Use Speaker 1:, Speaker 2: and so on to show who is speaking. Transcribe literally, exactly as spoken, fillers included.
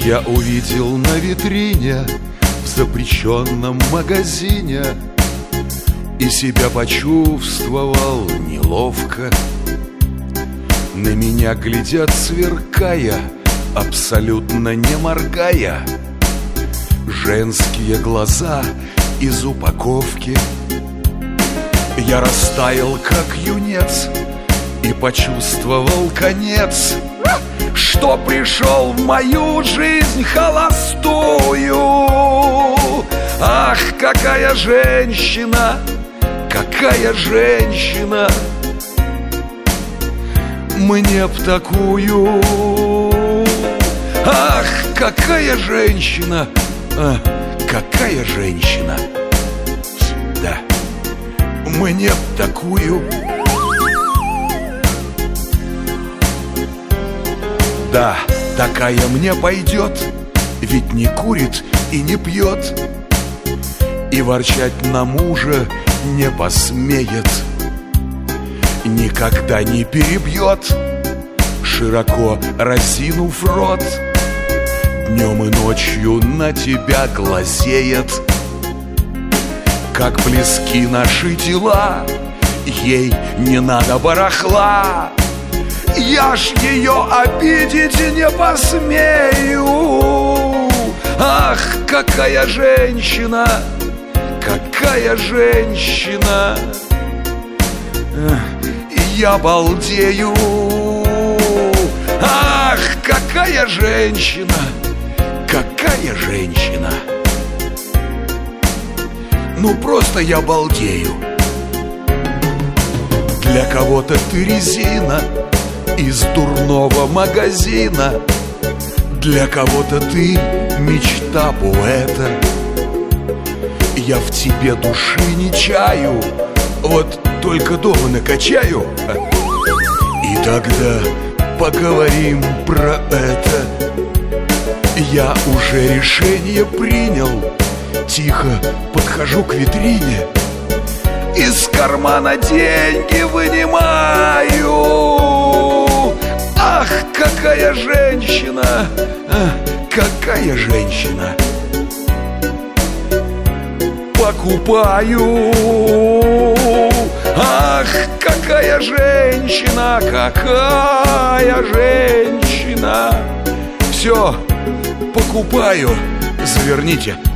Speaker 1: Я увидел на витрине в запрещенном магазине и себя почувствовал неловко. На меня глядят, сверкая, абсолютно не моргая, женские глаза из упаковки. Я растаял, как юнец, и почувствовал конец, что пришел в мою жизнь холостую. Ах, какая женщина, какая женщина, мне б такую. Ах, какая женщина, а, какая женщина, да, мне б такую. Да, такая мне пойдет, ведь не курит и не пьет, и ворчать на мужа не посмеет, никогда не перебьет, широко разинув рот, днем и ночью на тебя глазеет. Как близки наши тела, ей не надо барахла, я ж ее обидеть не посмею. Ах, какая женщина, какая женщина, я балдею. Ах, какая женщина, какая женщина, ну просто я балдею. Для кого-то ты резина из дурного магазина, для кого-то ты мечта поэта. Я в тебе души не чаю, вот только дома накачаю, и тогда поговорим про это. Я уже решение принял, тихо подхожу к витрине, из кармана деньги вынимаю. Ах, какая женщина, какая женщина, покупаю. Ах, какая женщина, какая женщина, все, покупаю, заверните.